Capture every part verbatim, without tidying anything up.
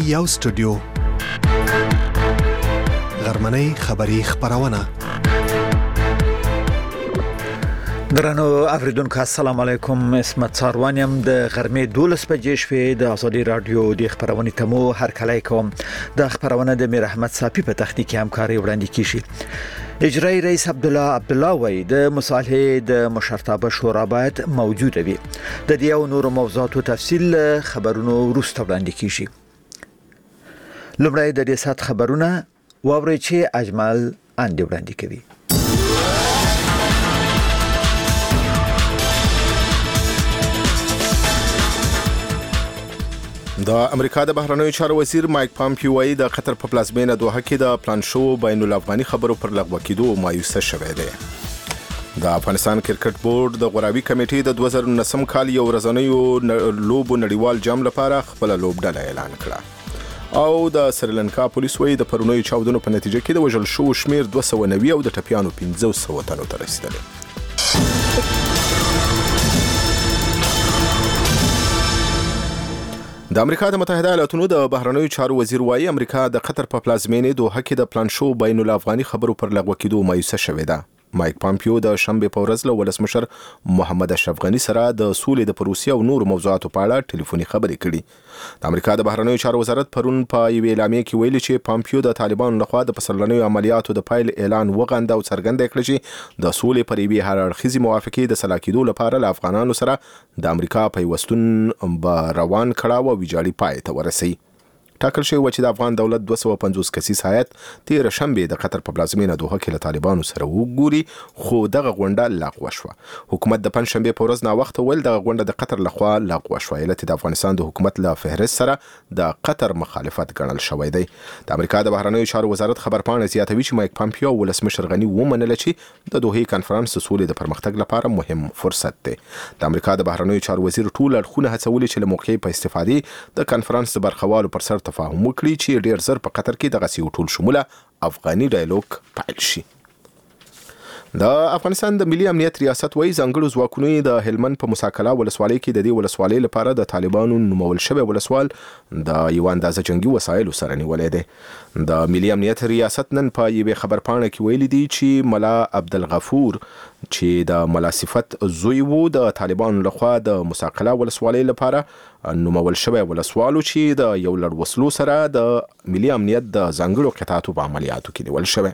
یو سټوډیو غرمنۍ خبری خبرونه. درنو اوریدونکو السلام علیکم، اسمت ساروانیم د غرمې دولس بجې شوې د ازادي رادیو د خبرونې تمو هر کله کوم د خبرونه د میر احمد صافي په تخنیکی همکاري وړاندې کیږي. اجرایی رئیس عبدالله عبدالله وای د مصالحه د مشرتابه شورا باید موجود وي. د دې او نور موضوعاتو تفصیل خبرونو وروسته وړاندې کیږي. لومړی د دې سات خبرونه واوري چې اجمل اندې وړاندې کوي. د امریکا د بهرنیو چارو وزیر مایک پامپیو وايي د قطر په پلازمینه دوحه کې د پلان شو بین الافغاني خبرو پر لغوه کېدو مایوسه شوې ده. د افغانستان کرکټ بورډ د غوراوي کمیټې د دوه زره نهم کال یو ورځنیو لوبو نړیوال جام لپاره خپل لوبډله اعلان کړه. او د سریلانکا پولیس وايي د پرونیو چاودنو په نتیجه کې د وژل شو شمیر دوه سوه او نوي او د ټپیانو پنځه سوه تنو ته رسیدلی. د امریکا د متحده ایالاتونو د بهرنیو چارو وزیر وايي امریکا د قطر په پلازمینه دوحه کې د پلان شو بین الافغاني خبرو پر لغوه کېدو مایوسه شوې ده. مایک پامپیو د شنبه په ورځ له ولسمشر محمد اشرف غنی سره د سولې د پروسې او نور موضوعاتو په اړه ټلیفوني خبرې کړې. د امریکا د بهرنیو چارو وزارت پرون په یوې اعلامیه کې ویلي چې پامپیو د طالبانو لخوا د پسرلنیو عملیاتو د پایل اعلان وغنده او څرګنده کړ چې د سولې پر یوې هر اړخیزې موافقې د سلا کېدو لپاره له افغانانو سره د امریکا پیوستون به روان کړه او ویجاړي پای ته ورسي. ټاکل شوی و چې د افغان دولت دوه سوه او پنځوس کسیز هیئت تیر شنبه د قطر په پلازمینه دوحه کې له طالبانو سره وګوري، خو دغه غونډه لغوه شوه. حکومت د پنځشنبه په ورځ ناوخته ول دغه غونډه د قطر لخوا لغوه شوه، علت د افغانستان د حکومت له فهرست سره د قطر مخالفت ګڼل شوی دی. د امریکا د بهرنیو چارو وزارت خبرپاڼه زیاتوي چې مایک پامپیو ولسمشر غنی ومنله چې د دوحې کانفرنس د سولې د پرمختګ لپاره مهم فرصت دی. د امریکا د بهرنیو چارو وزیر ټول اړخونه هڅولي چې له موقعې په استفادې د کانفرنس د برخوالو پر سر تفاهم وکړي چې ډیر زر په قطر کې دغه یو ټول شموله افغاني ډایالوګ پیل شي. د افغانستان د ملي امنیت ریاست وايي ځانګړو ځواکونو د هلمند په مساکلا ولسوالۍ کې د دې ولسوالۍ لپاره د طالبانو نومول شوی ولسوال د یو اندازه جنگي وسایلو سره نیولې ده. د ملي امنیت ریاست نن په یوې خبرپاڼه کې ویلي دي چې ملا عبدالغفور چې د ملا صفت زوی وو د طالبانو لخوا د مساکلا ولسوالۍ لپاره نومول شوی ولسوالو چې د یو لړ وسلو سره د ملي امنیت د ځانګړو قطعاتو په عملیاتو کې نیول شوی.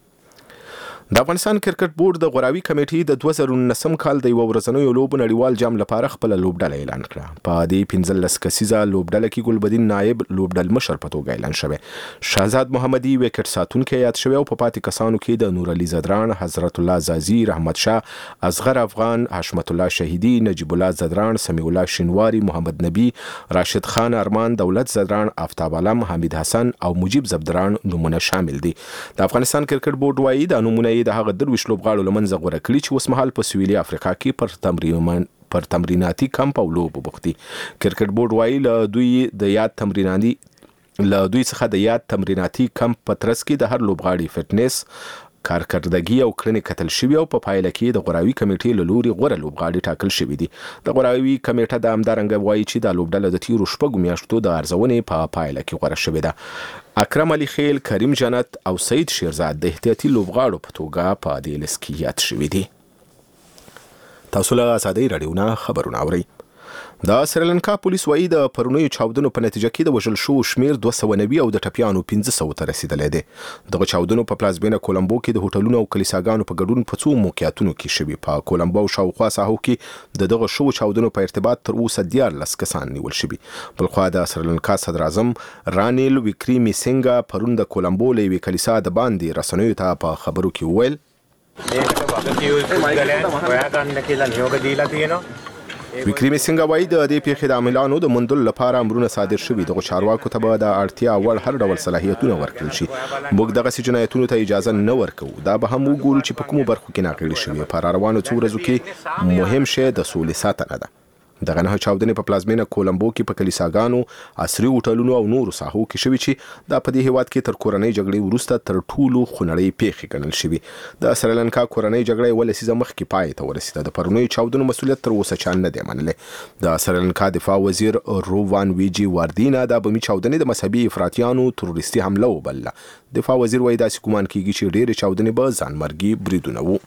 د افغانستان کرکټ بورډ د غوراوي کمیټې د دوه زره نهم کال د یو ورځنیو لوبو نړیوال جام لپاره خپل لوبډله اعلان کړه. په دې پنځلس کسیزه لوبډله کې ګلبدین نایب لوبډل مشر په توګه اعلان شوی، شهزاد محمدي وکټ ساتونکی یاد شوی او په پاتې کسانو کې د نور علي زدران، حضرت الله زازي، رحمت شاه، اصغر افغان، حشمت الله شهیدی، نجیب الله زدران، سمیع الله شینواری، محمد نبی، راشد خان ارمان، دولت زدران، آفتاب علم، حمید حسن او مجيب زبدران نمونه شامل دي. د افغانستان کرکټ بورډ وايي د نمونه د هغه درویش لوبغاړو لمنځه غوره کړي چې اوس مهال په سویلي افریقا کې پر تمرین پر تمریناتي کمپ او لوبو بوخت دي. کرکټ بورډ وايي له دوی د یاد تمریناتي له دوی څخه د یاد تمریناتي کمپ په ترڅ کې د هر لوبغاړي فټنس، کارکردګي او کړنې کتل شوی او په پایله کې د غوراوي کمیټې له لوري غوره لوبغاړي ټاکل شوی دي. د غوراوي کمیټه د همدارنګه وایي چې د لوبډله د تیرو شپږو میاشتو د ارزونې په پایله کې غوره شوې ده. اکرم علي خیل، کریم جنت او سید شیرزاد د احتیاطي لوبغاړو په توګه په دې لیست کې یاد شوي دي. تاسو له ازادي رادیو نه خبرونه اورئ. د سریلانکا پولیس وايي د پرونیو چاودنو په نتیجه کې د وژل شو شمیر دوه سوه او نوي او د ټپیانو پنځه سوه ته رسیدلی دی. دغه چاودنو په پلازمینه کولمبو کې د هوټلونو او کلیساګانو په ګډون په څو موقعیتونو کې شوي. په کولمبو او شاوخوا ساحو کې د دغه شو چاودنو په ارتباط تر اوسه دیارلس کسان نیول شوي. بلخوا د سریلانکا صدر اعظم رانیل وکریمیسینګا پرون د کولمبو له یوې کلیسا د باندې رسنیو ته په خبرو کې وویل وکریمیسینګا وایي د دې پیښې د عاملانو د موندلو لپاره امرونه صادر شوي. دغه چارواکو ته به د اړتیا وړ هر ډول صلاحیتونه ورکړل شي. موږ دغسې جنایتونو ته اجازه نه ورکوو. دا به هم وګورو چې په کومو برخو کې ناغېړي شوي. په راروانو څو ورځو کې مهم شی د سولې ساتنه ده. دغه نه چاودنې په پلازمینه کولمبو کې په کلیساګانو، عصري هوټلونو او نورو ساحو کې شوي چې دا په دې هیواد کې تر کورنۍ جګړې وروسته تر ټولو خونړۍ پیښې ګڼل شوي. د سریلانکا کورنۍ جګړه ولې سیزه مخکې پای ته ورسېده. د پرونیو چاودنو مسؤلیت تر اوسه چا نه دی منلی. د سریلانکا دفاع وزیر رووان ویجی واردینا د بمي چاودنې د مذهبي افراطیانو تروریستي حمله وبلله. دفاع وزیر وایي داسې ګومان کیږي چې ډېرې چاودنې به ځانمرګي بریدونه وو.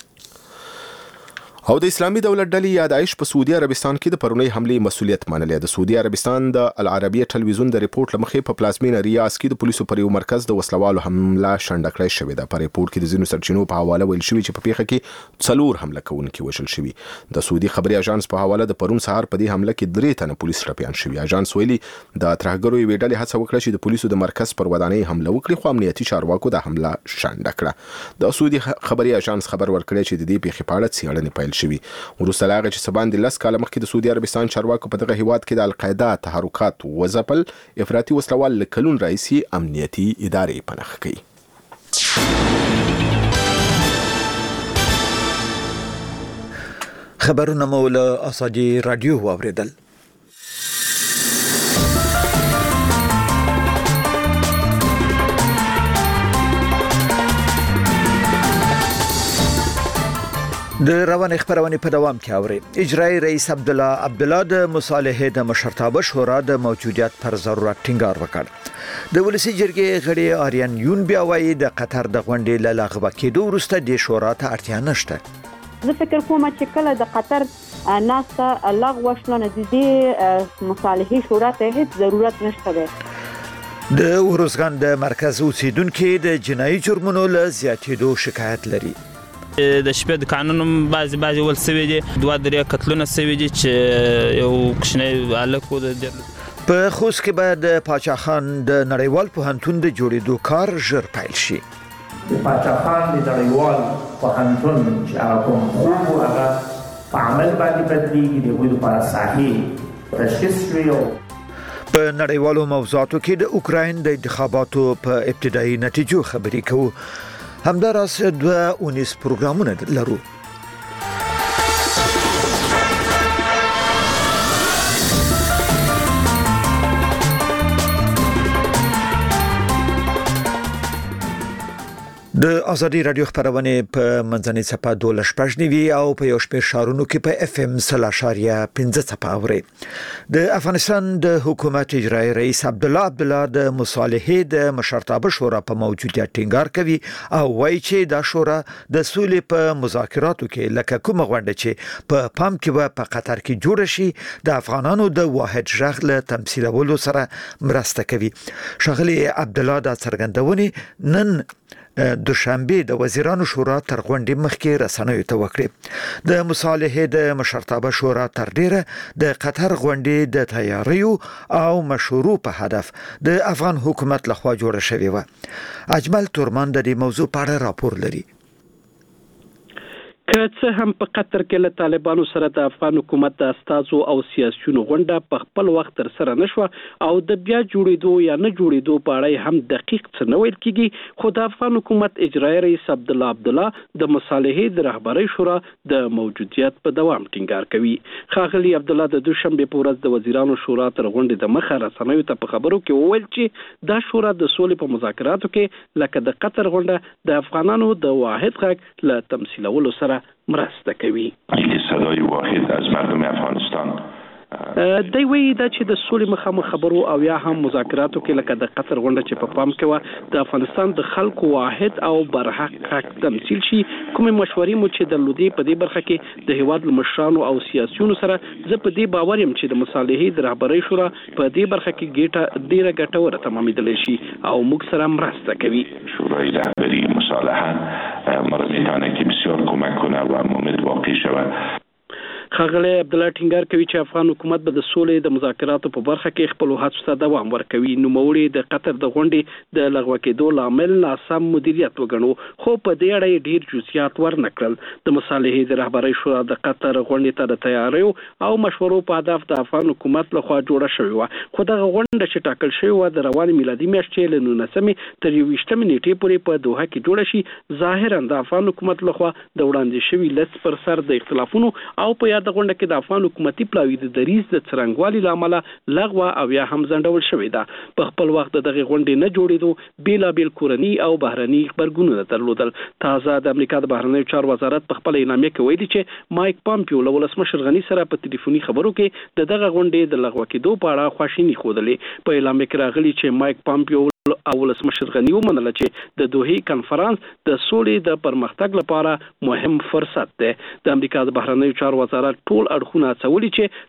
او د اسلامي دولت ډلې یا داعش په سعودي عربستان کې د پرونی حملې مسؤلیت منلی. د سعودي عربستان د العربیه ټلویزیون د ریپورت لمخې په پلازمینه ریاض کې د پولیسو پر یو مرکز د وسلوالو حمله شنډه کړې شوې ده. په ریپورت کې د ځینو سرچینو په حواله ویل شوی چې په پیښه کې څلور حمله کوونکي وژل شوي. د سعودي خبري اژانس په حواله د پرون سهار په دې حمله کې درې تنه پولیس ټپیان شوي. اژانس ویلي د ترهګرو یوې ډلې هڅه وکړه چې د پولیسو د مرکز پر ودانۍ حمله وکړي، خو امنیتي چارواکو د حمله شنډه کړه. د سعودي خبري اژانس خبر ورکړی چې د دې پیښې په اړه څېړنې پیل شوي. وروسته لاغه چې سباندې لس کاله مخکې د سعودي عربستان چارواکو په دغه هیواد کې د القاعده تحرکات وځپل، افراطي وسلوال له کلون راهیسې امنیتي ادارې په نښه کوي. خبرونه مو له آزادي رادیو واوریدل. د روان خبرونه په دوام کې اوري. اجرایی رئیس عبدالله عبدالله د مصالحې د مشرتابه شورا د موجودیت پر ضرورت ټینګار وکړ. د ولسی جرګې غړي آریان یون بیا وایي د قطر د غونډې له لغوه کېدو وروسته د شورا ته اړتیا نشته. زه فکر کوم چې کله د قطر ناسته لغوه شول نه د مصالحې شورا ته هیڅ ضرورت نشته دی. د ورزګان د مرکز اوسیدونکو د جنایي جرمونو له زیاتېدو شکایت لري. د شپې د قانون بعضی بعضی ول سوي دي دوه درې قتلونه سوي دي چې یو کښنه الکو د په خوست کې به د پاچا خان د نړیوال پوهنتون د جوړېدو کار ژر پیل شي. د پاچا خان د نړیوال پوهنتون چې هغه کوم خوب هغه په عمل باندې بدلیږي د ویلو لپاره صحیح تشخیص شوی. په نړیوالو موضوعاتو کې د اوکراین د انتخاباتو په ابتدایي نتیجو خبرې کوو. همداراز دوه اونیس پروګرامونه لرو. د ازادي رادیو خبرونه په منځنۍ صفه دوله شپږنیوي او په یو شپږ شهرونو کې په اف ام سلاشاریا پنځه صفه اوري. د افغانستان د حکومت اجرایی رئیس عبدالله عبدالله د مصالحې د مشرتابه شورا په موجودیت ټینګار کوي او وایي چې دا شورا د سولې په مذاکراتو کې لکه کومه غونډه چې په پام کې په قطر کې جوړ شي د افغانانو د واحد ژغ له تمثيلولو سره مرسته کوي. شغلی عبدالله د څرګندونې نن دوشنبه د وزیرانو شورا تر غونډې مخکې رسنیو ته وکړه. د مصالحې د مشرتابه شورا تر ډیره د قطر غونډې د تیاریو او مشورو په هدف د افغان حکومت لخوا جوړه شوې و. اجمل تورمان د دې موضوع په اړه راپور لري. که څه هم په قطر کې له طالبانو سره د افغان حکومت د استازو او سیاسيونو غونډه په خپل وخت تر سره نشوه او د بیا جوړېدو یا نه جوړېدو په اړه هم دقیق څه نه ویل کیږي، خو د افغان حکومت اجرایی رئیس عبدالله عبدالله د مصالحې د رهبرۍ شورا د موجودیت په دوام ټینګار کوي. ښاغلي عبدالله د دوشنبه په ورځ د وزیرانو شورا تر غونډې د مخه رسنیو ته په خبرو کې وویل چې دا شورا د سولې په مذاکراتو کې لکه د قطر غونډه د افغانانو د واحد غږ له تمثيلولو سره مرسته کوي. صدای واحد از مردم افغانستان دی وی دا چې د سولې مخامخ خبرو او یا هم مذاکراتو کې لکه د قطر غونډه چې په پام کې و د افغانستان د خلکو واحد او برحق حق تمثيل شي. کومې مشورې مو چې درلودې په دې برخه کې د هیواد مشرانو او سیاسيونو سره زه په دې باور یم چې د مصالحې د رهبرۍ شورا په دې برخه کې ګټه ډیره ګټوره تمامېدلی شي او موږ سره مرسته کوي. شورای رهبری مصالحه ما میتونه که بسیار کمک کنه و امید واقع شود. ښاغلی عبدالله ټینګار کوي چې افغان حکومت به د سولې د مذاکراتو په برخه کې خپل هڅو ته دوام ورکوي. نوموړي د قطر د غونډې د لغوه کېدو لامل ناسم مدیریت وګڼو، خو په دې اړه یې ډیر جزئیات ورنکړل. د مصالحې د رهبرۍ شورا د قطر غونډې ته د تیاریو او مشورو په هدف د افغان حکومت لخوا جوړه شوې وه، خو دغه غونډه چې ټاکل شوې وه د روانې میلادي میاشتې له نولسمې تر یوویشتمې نیټې پورې په دوحه کې جوړه شي. ظاهرا د افغان حکومت لخوا د وړاندې شوي لست پر سر د اختلافونو او په یاد دغه غونډه کې د افغان حکومتي پلاوی د دریز د څرنګوالي لامل لغوه او یا هم ځنډول شوې ده. په خپل وخت دغه غونډې نه جوړېدو بیلابیل کورني او بهرني خبرګونونه درلودل. تازه د امریکا د بهرنیو چارو وزارت په خپل اعلامیه کې ویلي چې مایک پامپیو له ولسمشر غني سره په ټلیفوني خبرو کې د دغه غونډې د لغوه کېدو په اړه خواشیني ښودلې. په اعلامیه کې راغلي چې مایک پامپیو او ولسمشر غني ومنله چې د دوحې کنفرانس د سولې د پرمختګ لپاره مهم فرصت دی. د امریکا د بهرنیو چارو وزارت ټول اړخونه هڅولي چې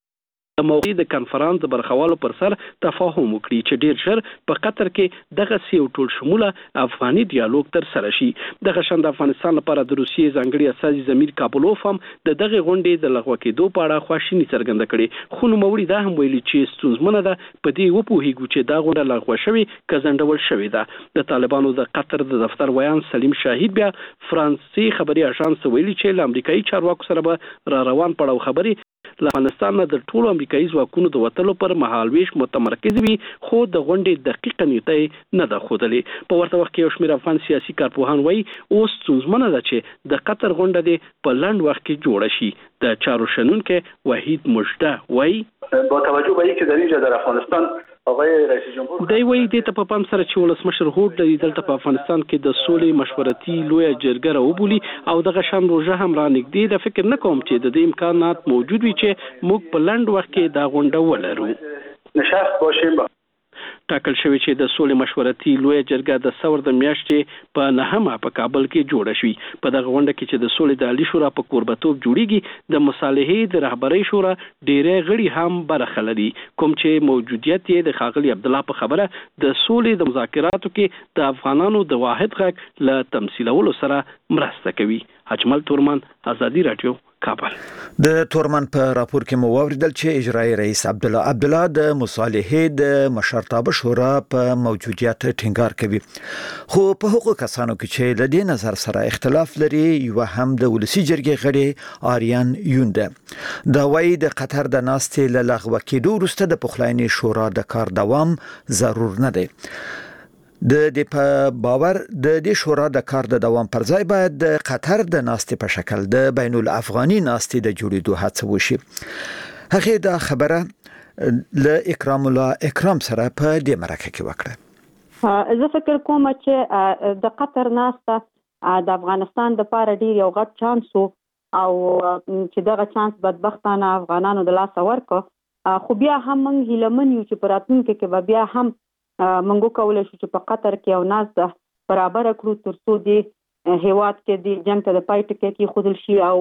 د موقع د کنفرانس د برخوالو پر سر تفاهم وکړي چې ډیر ژر په قطر کې دغه سیو ټول شموله افغاني ډیالوګ تر سره شي. دغه شند افغانستان لپاره د روسیې ځانګړي استازي زمیر کابلوف هم د دغه غونډې د لغوه کېدو په اړه خواشیني څرګنده کړې. خو نوموړي دا هم ویلي چې ستونزمنه ده په دې وپوهیږو چې دا غونډه لغوه شوې که ځنډول شوې ده. د طالبانو د قطر د دفتر ویان سلیم شاهید بیا فرانسې خبري اژانس ویلي چې له امریکایي چارواکو سره به را روان پړاو خبري له افغانستان د ټولو امریکایي ځواکونو د وټلو پر مهالويش متمرکز وي، خو د غونډې دقیقه نیټه نه ده ښودلې. په ورته وخت کې یو شمېر افغان سیاسي کارپوهان وایي اوس ستونزمنه ده چې د قطر غونډه دې په لنډ وخت کې جوړه شي. د چارو شنونکي وحید مجده وایي با توجه به اینکه در اینجا در افغانستان آقای رئیس جمهور دی وایي دې ته په پام سره چې ولسمشر هوډ د دلته په افغانستان کې د سولې مشورتي لویه جرګه راوبولي او دغه شان روزه هم را نږدې ده. فکر نه کوم چې د دې امکانات موجود وي چې موږ په لنډ وخت کې دا غونډه ولرو. نشست باشیم. ټاکل شوی چې د سولې مشورتي لویه جرګه د ثور د میاشتې په نهمه په کابل کې جوړه شوې. په دغه غونډه کې چې د سولې د عالی شورا په کوربتوب جوړیږي د مصالحې د رهبرۍ شورا ډېرې غړي هم برخه لري، کوم چې موجودیت یې د ښاغلي عبدالله په خبره د سولې د مذاکراتو کې د افغانانو د واحد غږ له تمثیلولو سره مرسته کوي. اجمل تورمان، آزادي رادیو، کابل. د تورمان په راپور کې مو واوریدل چې اجرایی رئیس عبدالله عبدالله د مصالحې د مشرتابه شورا په موجودیت ټینګار کوي، خو په هغو کسانو کې چې د دې نظر سره اختلاف لري یو هم د ولسی جرګې غړي آریان یونده دا وایي د قطر د ناستې له لغوه کېدو وروسته د پخلاینې شورا د کار دوام ضرور نه دی. د دې په باور د دې شورا د کار د دوام پر ځای باید د قطر د ناستې په شکل د بین الافغاني ناستې د جوړېدو هڅه وشي. هغه دا خبره له اکرام الله اکرام سره په دې مرکه کې وکړه. زه فکر کوم چې د قطر ناسته د افغانستان د لپاره ډیر یو غټ چانس او چې دغه چانس بدبختانه افغانانو د لاس ورکړ، خو بیا هم موږ هیلمن یو چې په راتلونکي کې به بیا هم منګو کولای شو چې په قطر کې یو ناس برابر کړو ترڅو د هیواد کې د جنگ ته د پای ټکی کې خودل شي او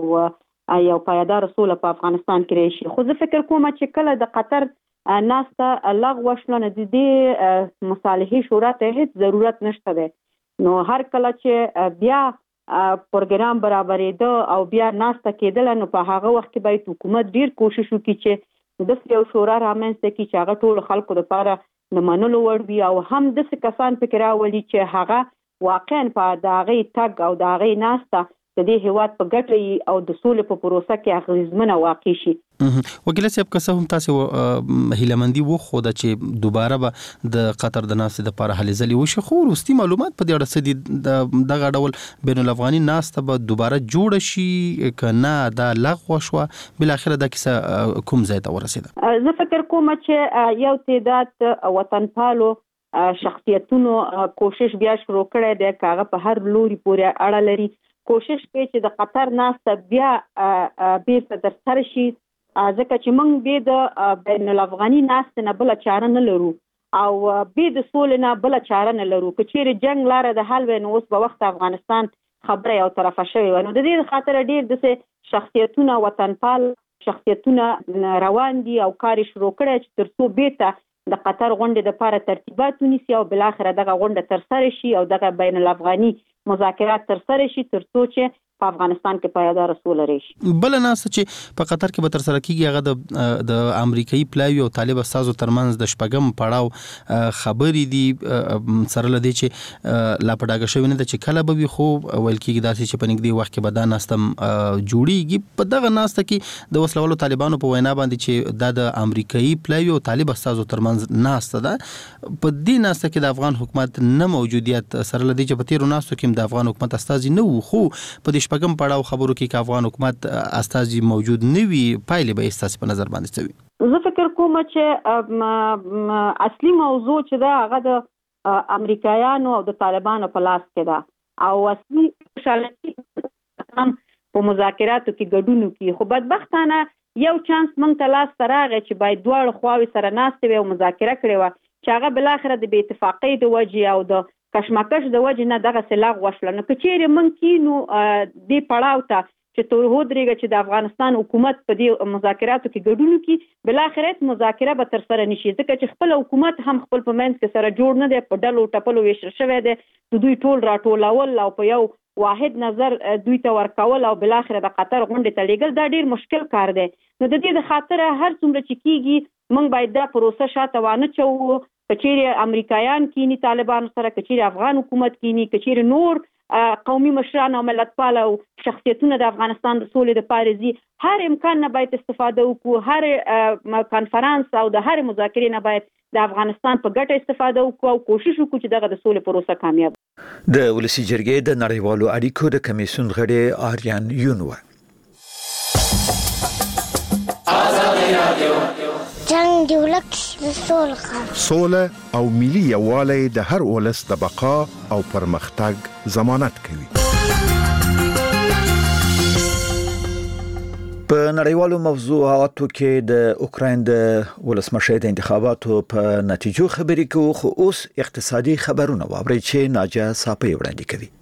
او یو پایدار سوله په افغانستان کې راشي. خو زه فکر کوم چې کله د قطر ناسته لغوه شوه نو د دې مصالحې شورا ته هیڅ ضرورت نشته دی. نو هر کله چې بیا پروګرام برابرېده او بیا ناسته کېدله نو په هغه وخت کې باید حکومت ډیر کوشش وکړي چې د یو شورا رامنځته کړي چې هغه ټول خلکو لپاره د منلو وړ وي او هم داسې کسان پکې راولي چې هغه واقعا په د هغې تګ او د هغې ناسته د دې هیواد په ګټه او د سولې په پروسه کې اغېزمنه واقع شي. وکیل صاحب که څه هم تاسو هیلهمندي وښوده چې دوباره به د قطر د ناستې دپاره هلې ځلې وشي، خو وروستي معلومات په دې اړه څه دي؟ دغه ډول بین الافغاني ناسته به دوباره جوړه شي که نه دا لغوه شوه؟ بالاخره دا کیسه کوم ځای ته ورسېده؟ زه فکر کوم چې یو تعداد وطنپالو شخصیتونو کوشش بیا شروع کړی دی که هغه په هر لوري پورې اړه لري، کوشش کوي چې د قطر ناسته بیا بیرته ترسره شي، ځکه چې موږ بیا د بین الافغاني ناستې نه بله چاره نه لرو او بیا د سولې نه بله چاره نه لرو. که چیرې جنګ لاره د حل وی نو اوس به وخت افغانستان خبره یو طرفه شوې وه. نو د دې خاطر ډېر داسې شخصیتونه وطنپال شخصیتونه روان دي او کار یې شروع کړی چې تر څو بیرته د قطر غونډې دپاره ترتیبات ونیسي او بالاخره دغه غونډه ترسره شي او دغه بین الافغاني مذاکرات ترسره شي تر څو چې په افغانستان کې پایدار سوله راشي. بل ناسته چې په قطر کې به ترسره کیږي هغه د د امریکایي پلاوی او طالب استازو ترمنځ د شپږم پړاو خبرې دي سره لدی چې لا پډاګه شوی نه ده چې کله به وي، خو ویل کېږي داسې چې په نږدې وخت کې به دا ناسته جوړیږي. په دغه ناسته کې د وسلوالو طالبانو په وینا باندې چې دا د امریکایي پلاوی او طالب استازو ترمنځ ناسته ده، په دې ناسته کې د افغان حکومت نه موجودیت سره لدی چې په تیرو ناستو کې د افغان حکومت استازي نه وو، خو په دې شپږم پړاو خبرو کې ک افغان حکومت استازي موجود نه وي پایلې به استاسي په نظر باندې څوي؟ زه فکر کوم چې اصلي موضوع چې دا هغه د امریکایانو او د طالبانو په لاس کې ده او اصلي شالتي هم په مذاکراتو کې ګډون کوي. خو بدبختانه یو چانس مونږ ته لاس راغی چې باید دواړه خواوې سره ناستې وي او مذاکره کړې وه چې هغه بالاخره د بې اتفاقۍ د وجې او د کشمکش د وجې نه دغسې لغوه شوله. نو که چیرې مونږ کینو دې پړاو ته چې تور ودرېږه چې د افغانستان حکومت په دې مذاکراتو کې ګډون وکړي، بالاخره مذاکره به ترسره نه شي ځکه چې خپل حکومت هم خپل په منځ کې سره جوړ نه دی، په ډلو ټپلو ویشل شوی دی، د دوی ټول راټولول او په یو واحد نظر دوی ته ورکول او بالاخره د قطر غونډې ته لیږل دا ډیر مشکل کار دی. نو د دې د خاطره هر څومره چې کیږي موږ باید دا پروسه شاته وانه چوو. که چیرې امریکایان کینی طالبانو سره، که چیرې افغان حکومت کینی، که چیرې نور قومي مشران او ملتپال او شخصیتونه د افغانستان د سولې د پاره زی، هر امکان نه باید استفاده وکړو، هر کانفرنس او د هر مذاکرې نه باید د افغانستان په ګټه استفاده وکړو او کوشش وکړو چې دغه د سولې پروسه کامیاب. د ولسی جرګې د نړیوالو اړیکو د کمیسیون غړي آریان یونو جنگ دی ولک سول خان سوله او ملي یووالی د هر ولس د بقا او پرمختګ ضمانت کوي. په نړیوالو موضوعاتو کې د اوکراین د ولسمشر د انتخاباتو په نتیجو خبرې کوو، خو اوس اقتصادي خبرونه واورئ چې ناجا صافي وړاندې کوي.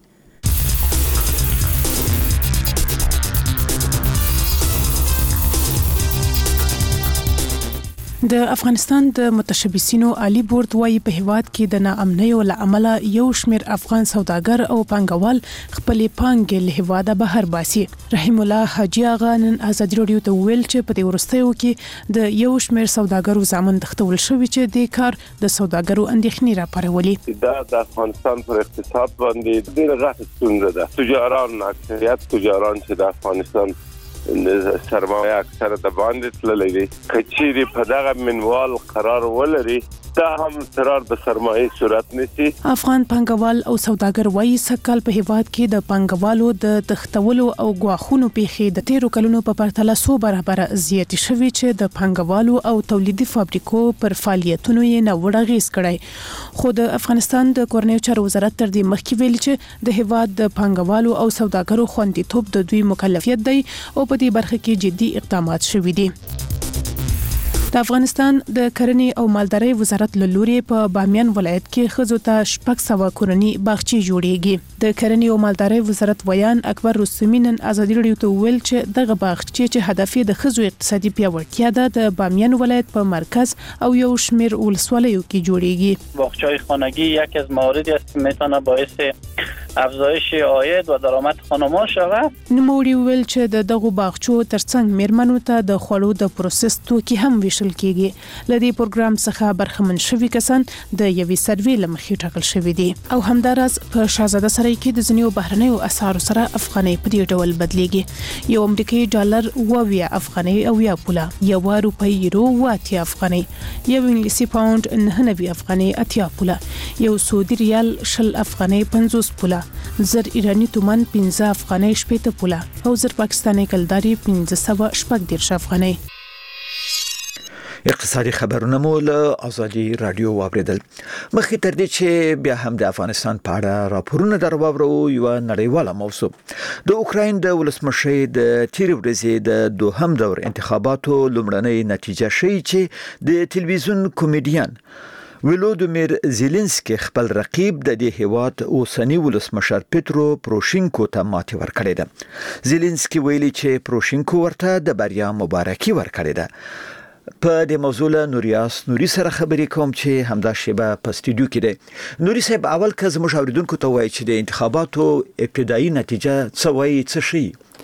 د افغانستان د متشبثینو عالی بورډ وايي په هیواد کې د ناامنۍ او لامل یو شمیر افغان سوداګر او پانګوال خپل پانګې له هیواده بهر باسي. رحیم الله حاجی اغا نن ازادي رادیو ته ویل چې په دې ورستیو کې د یو شمیر سوداګرو ځامن تختول شوی چې د کار د سوداګرو اندېښنې راپارولي. دا د افغانستان پر اقتصاد باندې ډېر غټ ستونزه ده. تجاران اکثریت تجاران چې د افغانستان سرمایه اکثره د باندې تللې دي، کچيري په دغه منوال قرار ولري دا هم ترار د سرمایه صورت نشي. افغان پانګوال او سوداګر وایي سکهال په هیواد کې د پانګوالو د تختولو او غواخونو پیخي د تیرو کلونو په پرتله سو برابر زیات شوي چې د پانګوالو او تولیدي فابریکو پر فعالیتونو یې نه وړاندیز کړي. خو د افغانستان د کورنیو چارو وزارت تر دې مخکې ویل چې د هیواد د پانګوالو او سوداګرو خوندیتوب د دوی مکلفیت دی او په دې برخه کې جدي اقدامات شوي دي. د افغانستان د کرنې او مالدارۍ وزارت له لوري په بامیان ولایت کې ښځو ته شپږ سوه کورني باغچې جوړېږي. د کرنې او مالدارۍ وزارت ویان اکبر رستمي نن ازادي رادیو ته ویل چې دغه باغچې چې هدف یې د ښځو اقتصادي پیاوړتیا ده د بامیان ولایت په مرکز او یو شمیر ولسوالیو کې جوړېږي. باغچه‌های خانگی یکی از مواردی است که میتونه باعث افزایش عاید و درآمد خانم‌ها شود. نوموړي ویل چې د دغه باغچو ترڅنګ میرمنو ته د خوړو د پروسس توکي هم ویشل کیږي. لدې پروګرام څخه برخمن شوي کسان د یوې سروې لمخې ټاکل شوي دي او همداراز په شاهزاده سرای کې د ځینو بهرنیو اسعارو سره افغانۍ په دې ډول بدلیږي. یو امریکایي ډالر اووه افغانۍ او یا پوله، یو روپۍ یورو واته افغانۍ، یو انګلیسي پاوند نه نوي افغانۍ اتیا پوله، یو سعودي ریال شل افغانۍ پنځوس پوله، زر ایرانی تومان پنځه افغانۍ شپږ پوله او زر پاکستاني کلداري پنځه سوه شپږ دیرش افغانۍ. اقتصادي خبرونه مو له ازادي رادیو واوریدل. مخکې تر دې چې بیا هم د افغانستان په اړه راپورونه درواورو یو نړیواله موضوع د اوکراین د ولسمشر د تیر ورځې د دوهم دور انتخاباتو لومړنۍ نتیجه شي چې د ټلویزیون کمیډین ولودیمیر زيلنسکي خپل رقیب د دې هیواد اوسنی ولسمشر پیټرو پروشینکو ته ماتې ورکړې ده. زيلنسکي ویلي چې پروشینکو ورته د بریا مبارکي ورکړې ده. په دې موضوع له نوریاس نوري سره خبرې کوم چې همدا شیبه په استودیو کې دی. نوري صاحب، اول که زموږ اوریدونکو ته وایي چې د انتخاباتو ابتدایي نتیجه څه وایي، څه شي؟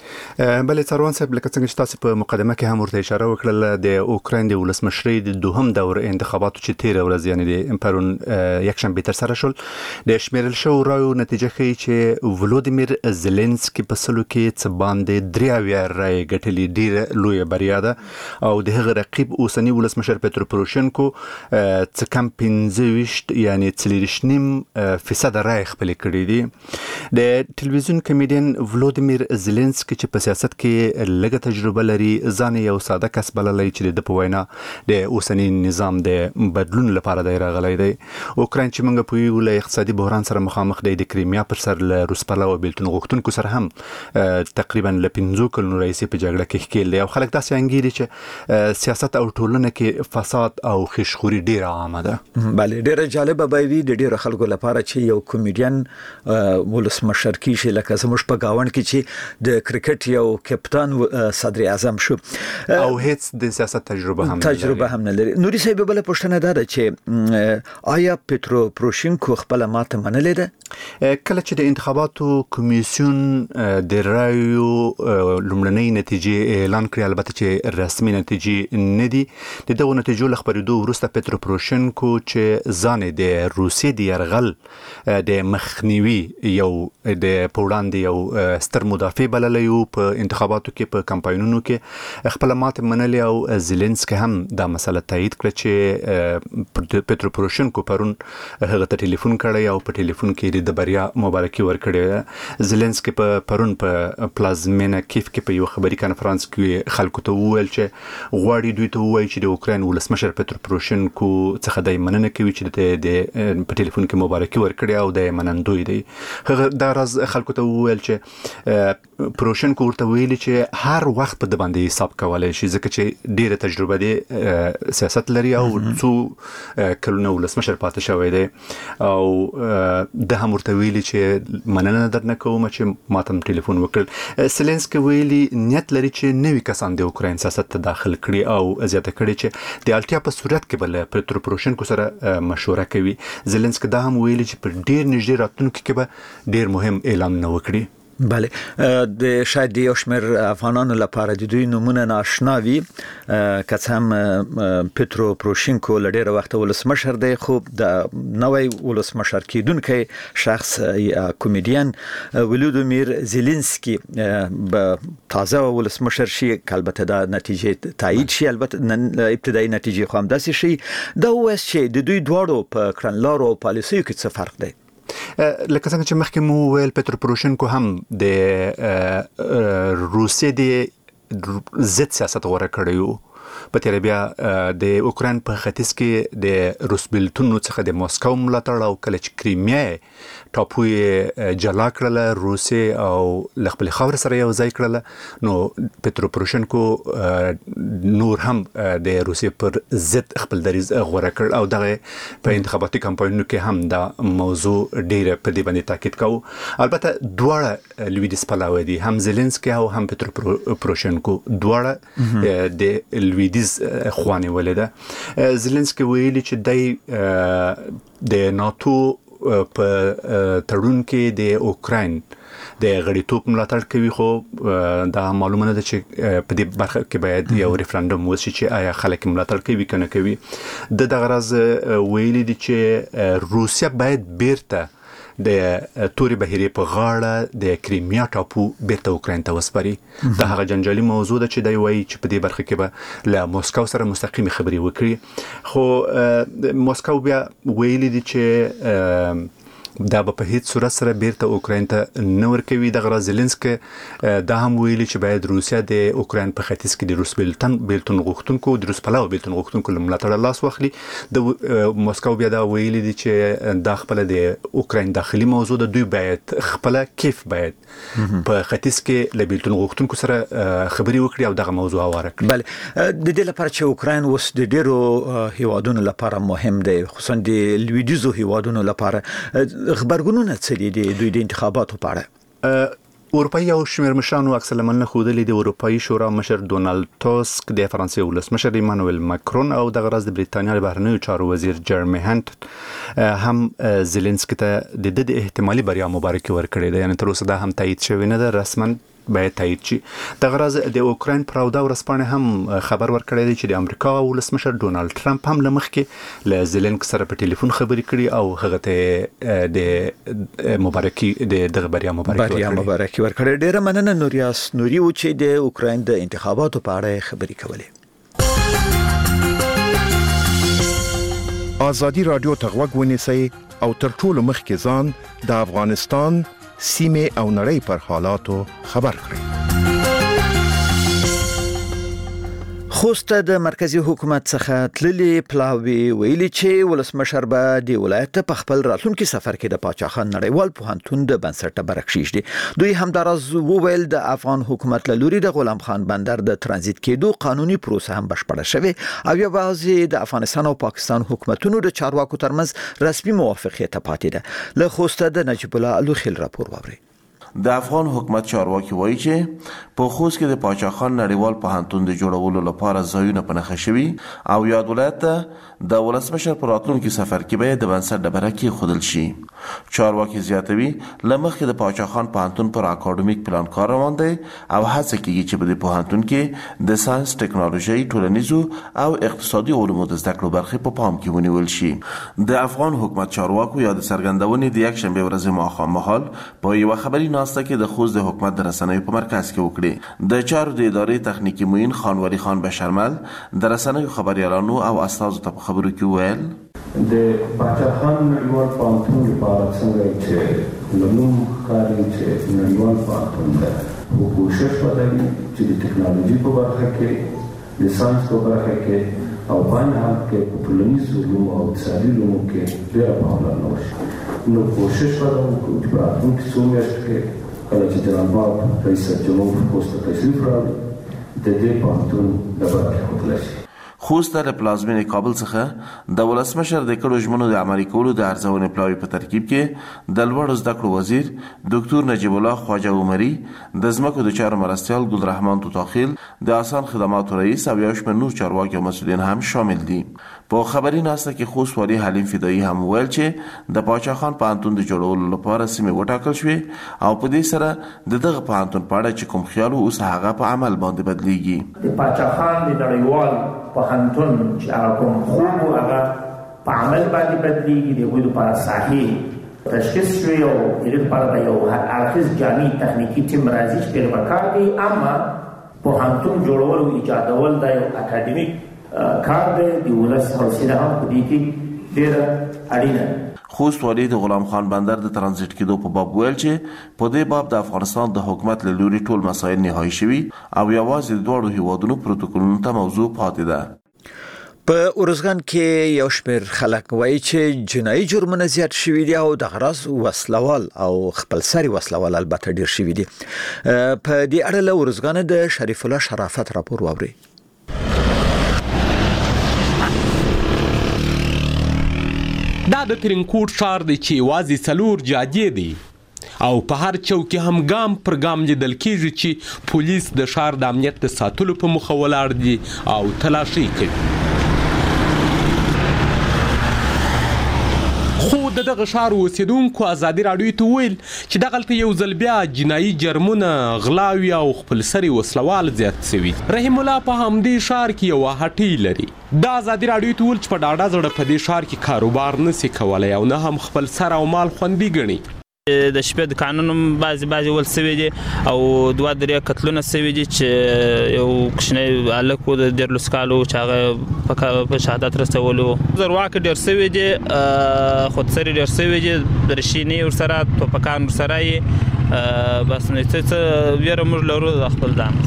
بلې څاروان صاحب لکه څنګه چې تاسو په مقدمه کې هم ورته اشاره وکړه د اوکراین د ولسمشرۍ د دوهم دور انتخاباتو چې تیر ورځ یعنی د پرون یک شنبه تر سره شول د شمیرل شو رایو نتیجه ښیي چې ولودیمیر زيلنسکي په سلو کې څه باندې درې اویا رای ګټلې ډیره لویه بریا ده او د هغه رقیب اوسنی ولسمشر پترو پروشنکو څه کم پنځه ویشت یعنی څلوېښت نیم فیصد رای خپل کړی دي د ټلویزیون کمیډین ولودیمیر زيلنسکي چې په سیاست کې لږه تجربه لري ځان یو ساده کس بللی چې د په وینا د اوسنی نظام د بدلون لپاره دی راغلی دی اوکراین چې موږ پوهیږو له اقتصادي بحران سره مخامخ دی د کریمیا پر سر له روس پلوه بیلتون غوښتونکو سره هم تقریبا له پنځو کلونو راهیسې په جګړه کې ښکېل دی او خلک داسې انګیري چې سیاست او ټولنه کې فساد او خشخوري ډیره عامه ده. بله ډیره جالبه به وي د ډیرو خلکو لپاره چې یو کمیډین ولسمشر کیږي لکه زموږ په گاوند کې چې د کرکټ یو کپتان صدر اعظم شو او هیڅ د سیاست تجربه هم تجربه هم نه لري. نوري صاحب بل پوښتنه ده چې آیا پترو پروشینکو خپل ماته منلې ده؟ کله چې د انتخاباتو کمیسیون د رایو لومړنۍ نتیجې اعلان کړې البته چې رسمي نتیجې نه دي د دغو نتیجو له خپرېدو وروسته پترو پروشینکو چې ځان د روسیې د یرغل د مخنیوي یو د پوړاندې یو ستر مدافع بللی و په انتخاباتو کې په کمپاینونو کې خپل ماته منلې او زيلنسکي هم دا مسله تایید کړه چې پترو پروشینکو پرون هغه ته ټلیفون کړی او په ټلیفون کې د بریا مبارکي ورکړې. زيلنسکي په پرون په پلازمینه کیف کې په یو خبري کانفرنس کې خلکو ته وویل چې غواړي دوی ته ووایي چې د اوکراین ولسمشر پترو پروشینکو څخه د مننه کوي چې د په ټلیفون کې مبارکي ورکړي او د منندوی دی. هغه دا راز خلکو ته وویل چې پروشینکو ورته ویلي چې هر وخت په د باندې حساب کولای شي ځکه چې ډیره تجربه دی سیاست لري او څو کلونه ولسمشر پاتې شوی دی او د هم ورته ویلي چې مننه درنه کوم چې ماته ټلیفون وکړ. زيلنسکي ویلي نیت لري چې نوي کسان د اوکراین سیاست ته داخل کړي او زیاته کړي چې د اړتیا په صورت کې بل پترو پروشینکو سره مشوره کوي. زيلنسکي دا هم ویلي چې په ډیر نږدې راتلونکي کې به ډیر مهم اعلان نه وکړي. بله د شاید د یو شمېر افغانانو لپاره د دوی نومونه ناشنا وي که څه هم پترو پروشینکو له ډېره وخته ولسمشر دی خو د نوی ولسمشر کیدونکی شخص کمیډین ولودیمیر زيلنسکي به تازه ولسمشر شي البته دا نتیجې تایید شي البته ابتدایي نتیجې خو همداسې شي دا اوس چې د دوی دواړو په کړنلارو او پالیسیو کې څه فرق دی؟ لکه څنګه چې مخکې مو ویل پترو پروشینکو هم د روسیې د ضد سیاست غوره کړی و په تیر بیا د اوکراین په ختیځ کې د روس بیلتونو څخه د موسکو ملاتړ او کله چې کریمیا ټاپو جلا کړله روسیې او خپل خاور سره یو ځای کړله نو پترو پروشینکو نور هم د روسیې پر ضد خپل دریځ غوره کړ او دغه په انتخاباتي کمپاینونو کې هم دا موضوع ډیره په دې باندې تاکید کوي. البته دواړه لویدیز پلاوی دي هم زيلنسکي او هم پترو پروشینکو دواړه د لویدیز خواني ولیده. زيلنسکي ویلي چې دای د ناتو په تړون کې د اوکراین د غړیتوب ملاتړ کوي خو دا معلومه نه ده چې په دې برخه کې باید یو ریفرندوم وشي چې آیا خلک ملاتړ کوي کنه کوي. د دغه راز ویلي دي چې روسیا باید بیرته د توري بهيري په غاړه د کریمیا ټاپو بیرته اوکراین ته وسپاري. دا هغه جنجالي موضوع ده چې دی وایي چې په دې برخه کې به له موسکو سره مستقیم خبري وکړي خو موسکو بیا ویلي دي چې دا په هیڅ صورت سره بیرته اوکراین ته نه ورکوي. دغه راز زيلنسکي دا هم ویلي چې باید روسیا د اوکراین په ختیځ کې د روس بیلتون بیلتون غوښتونکو د روس پلاو بیلتون غوښتونکو ملاتړ لاس واخلي. د موسکو بیا دا ویلي دي چې دا خپل د اوکراین داخلي موضوع ده دوی باید خپل کیف باید په ختیځ کې له بیلتون غوښتونکو سره خبري وکړي او دغه موضوع اواره کړي. بله د دې لپاره چې اوکراین اوس د ډیرو هیوادونو لپاره مهم دی خصوصا د لویدیزو هیوادونو لپاره خبرګونونه څه دي دوی د انتخاباتو په اړه؟ اروپایي او شمېر مشرانو عکس العملونه ښودلي د اروپایي شورا مشر ډونالد ټاسک د فرانسې ولسمشر ایمانوئل ماکرون او دغه ورځ د بریتانیا د بهرنیو چارو وزیر جرمی هانټ هم زيلنسکي ته د د احتمالي بریا مبارکي ورکړې ده. یعنی تر اوسه دا هم تایید شوی نه ده رسما باید تایید شي. د غرض د اوکراین پر اوده ورسپانې هم خبر ورکړی دی چې د امریکا ولسمشر ډونالد ټرمپ هم لمخکې له زيلنسکي سره په ټلیفون خبرې کړي او هغه ته د مبارکي د دغه بریا مبارکي بریا مبارکي ورکړي. ډیره مننه نوریاس نوري و چې د اوکراین د انتخاباتو په اړه خبرې کولې. ازادي رادیو ته غوږ ونیسئ او تر ټولو مخکې ځان د افغانستان سیمه او نړۍ پر حالاتو خبر کړئ. خوست د مرکزی حکومت څخه تللي پلاوی ویلي چې ولسمشر به د ولایت په خپل راتلونکي سفر کې د پاچاخان نړیوال پوهنتون د بنسټ برکشیش دي. دوی همدارز وویل د افغان حکومت له لوري د غلام خان بندر د ترانزیت کېدو قانوني پروسه هم بشپړه شوه او یوازې د افغانستان او پاکستان حکومتونو د چارواکو ترمنځ رسمي موافقت پاتې ده. له خوست د نجیب الله الوخیل راپور واوري. د افغان حکومت چارواکي وایي چې په خوست کې د پاچاخان نړیوال پوهنتون د جوړولو لپاره ځایونه په نښه شوي او یاد ولایت ته د ولسمشر په راتلونکي سفر کې به د بنسټ ډبره کېښودل شي. چارواکي زیاتوي له مخکې د پاچاخان پوهنتون پر اکاډمیک پلان کار روان دی او هڅه کېږي چې په دې پوهنتون کې د ساینس، ټکنالوژي، ټولنیزو او اقتصادي علومو د زده کړو برخې په پام کې ونیول شي. د افغان حکومت چارواکو یا د څرګندونې د یکشنبې ورځې ماښام مهال په یوه خبري ناسته کې د خوست د حکومت د رسنیو په مرکز کې وکړي. د چارو د ادارې تخنیکی معین خان ولی خان بشرمل د رسنیو خبريالانو او استادو ته په خبرو کې ویل د پاچاخان نړیوال پوهنتون لپاره څنګه چې لومړی کاری چې نړیوال پوهنتون ده او کوشش وکړي چې د ټکنالوژي په برخه کې د ساينس په برخه کې او باندې هم کې په ټولنیزو علومو او اقتصادي علومو کې ډېر پاملرنه وشي. نو کوشش وکړو چې په راتلونکي څو میاشتو کې کله چې جناب باب رئیس جمهور خوست ته تشریف راوړي د دې پوهنتون ډبره کېښودل شي. خوست د پلازمینې کابل څخه د ولسمشر د کړو ژمنو د عملي کولو د ارزونې پلاوی په ترکیب کې د لوړو زده کړو وزیر ډاکټر نجیب الله خواجه عمري، د ځمکو د چارو مرستیال ګلرحمان توتاخیل، د آسان خدماتو رئیس او یو شمېر نور چارواکي او مسؤلین هم شامل دي. په خبري ناسته کې خوست والي حلیم فدایي هم ویل چې د پاچاخان پوهنتون د جوړولو لپاره سیمې وټاکل شوې او په دې سره د دغه پوهنتون په اړه چې کوم خیال اوس هغه په عمل باندې بدلیږي. د پاچاخان د نړیوال پوهنتون چې هغه کوم خوب هغه په عمل باندې بدلیږي. د هغوی لپاره صحیح تشخیص شوی او هغې لپاره به یو هر اړخیز جامع تخنیکي ټیم راځي چې پرې به کار کوي. اما پوهنتون جوړول او ایجادول دا یو اکاډمیک کار دی. د ولس حوصله هم په دې کې ډېره اړینه. خوست والي د غلام خان بندر د ترانزیت کېدو په باب ویل چې په دې باب د افغانستان د حکومت له لوري ټول مسایل نهایی شوي او یوازې د دواړو هیوادونو پروتوکولونو ته موضوع پاتې ده. په اورزګان کې یو شمېر خلک وایي چې جنایي جرمونه زیات شوي دي او د غرض وسلوال او خپلسري وسلوال البته ډېر شوي دي. په دې اړه له اورزګان د شریف الله شرافت راپور واوري. دا د ترینکوټ ښار دی چې یوازې څلور جادې دی او په هر چوک کې هم ګام پر ګام لیدل کېږي چې پولیس د ښار د امنیت د ساتلو په موخه ولاړ دي او تلاشي کوي. خو د دغه ښار اوسیدونکو ازادي راډیو ته ویل چې دغلته یو ځل بیا جنایي جرمونه، غلاوي او خپلسري وسلوال زیات شوي. رحیم الله په همدې ښار کې یوه هټۍ لري. دا ازادي راډیو ته ویل چې په ډاډه زړه په دې ښار کې کاروبار نشي کولی او نه هم خپل سر او مال خوندي ګڼي. د شپې د قانون بعضې بعضې ول سوي دي او دوه درې قتلونه سوي دي چې یو کوچنی هلک و د دیارلس کالو چې هغه په شهادت رسولو. زرواکه ډېر سوي دي، خودسري ډېر سوي دي، درشینې ورسره، توپکان ورسره یې بس نو څه ویره موږ لرو د خپل ځان.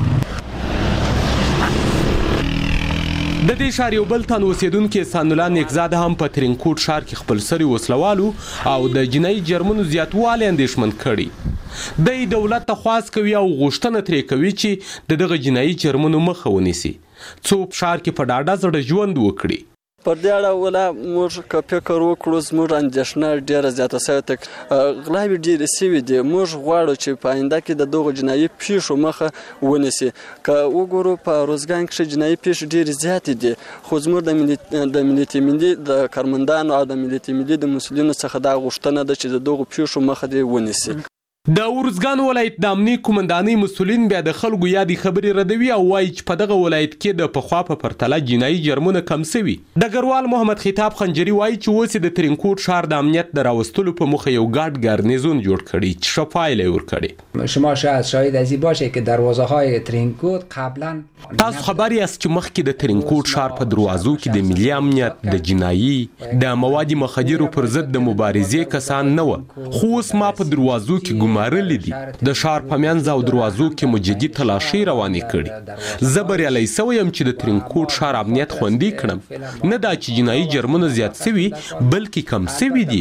د دې ښار یو بل تن اوسیدونکي احسان الله نیکزاد هم په ترینکوټ ښار کې خپلسري وسلوالو او د جنایي جرمونو زیاتوالی اندېښمن کړي. دی دولت ته خواست کوي او غوښتنه ترې کوي چې د دغه جنایي جرمونو مخه ونیسي څو په ښار کې په ډاډه زړه ژوند وکړي. پر دې اړه ولا موږ که فکر وکړو زموږ اندېښنه ډېره زیاته شوې ده. غلاوې ډېرې شوي دي. موږ غواړو چې په آینده کې د دغو جنایي پیښو مخه ونیسي. که وګورو په روزګان کې جنایي پیښې ډېرې زیاتې دي خو زموږ د ملت ملي د کارمندانو او د ملت ملي د مسؤلینو څخه دا غوښتنه ده چې د دغو پیښو مخه دې ونیسي. د ارزګان ولایت د امنیه قومندانۍ مسولین بیا د خلکو یادې خبرې ردوي او وایي چې په دغه ولایت کې د پخوا په پرتله جنایي جرمونه کم سوي. ډګروال محمد خطاب خنجري وایي چې اوس د ترینکوټ ښار د امنیت د راوستلو په موخه یو ګډ ګارنیزون جوړ کړي چې ښه پایله یې ورکړې. شما شاید شاهد از این باشه که دروازه های ترینکوټ قبلا تاسو خبر یاست چې مخکې د ترینکوټ ښار په دروازو کې د ملي امنیت د جنایي د مواد مخدرو پر ضد د مبارزې کسان نه و، خو اوس ما په دروازو کې ګمارلي دي. د ښار په منځ او دروازو کې مو جدي تلاشۍ روانې کړي. زه بریالی سوی یم چې د ترینکوټ ښار امنیت خوندي کړم. نه دا چې جنایي جرمونه زیات سوي بلکې کم سوي دي.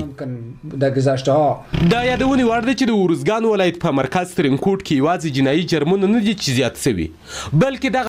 دا یادونې وړ ده چې د ارزګان ولایت په مرکز ترینکوټ کې یوازې جنایي جرمونه نه دي چې زیات سوي، بلکې دغه